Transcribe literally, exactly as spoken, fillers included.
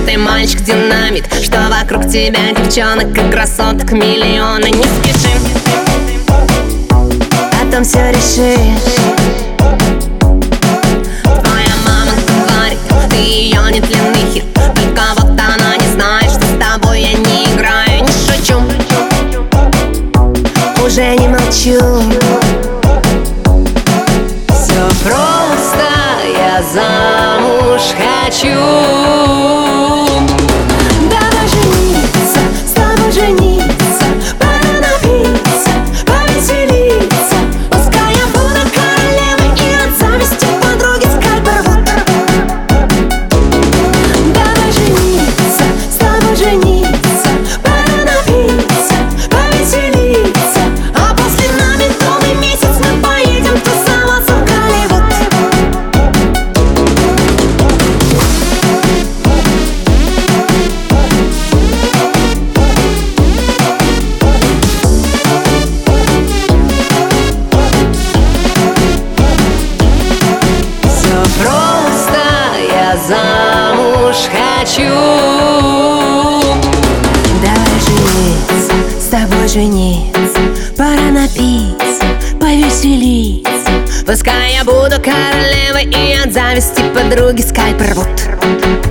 ты мальчик-динамит, что вокруг тебя девчонок и красоток миллионы. Не спеши, потом все решишь. Твоя мама говорит, ты ее нетленный хит, только вот она не знает, что с тобой я не играю. Не шучу, уже не молчу. Все просто, я замуж хочу. Давай жениться, с тобой жениться, пора напиться, повеселиться. Пускай я буду королевой и от зависти подруги скальпер рвут. Давай жениться, с тобой жениться, пора напиться, повеселиться. А после на медовый месяц мы поедем тусоваться в Голливуд. Замуж хочу. Давай жениться, с тобой жениться, пора напиться, повеселиться. Пускай я буду королевой и от зависти подруги скальпер рвут.